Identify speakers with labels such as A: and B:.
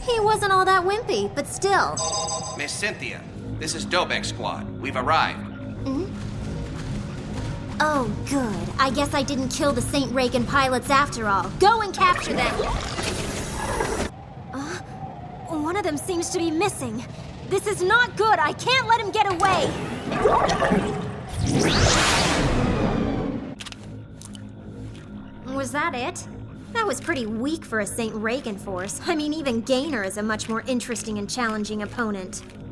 A: He wasn't all that wimpy, but still.
B: Miss Cynthia, this is Dobek Squad. We've arrived.
A: Oh, good. I guess I didn't kill the St. Reagan pilots after all. Go and capture them! One of them seems to be missing. This is not good. I can't let him get away. Was that it? That was pretty weak for a St. Reagan force. I mean, even Gaynor is a much more interesting and challenging opponent.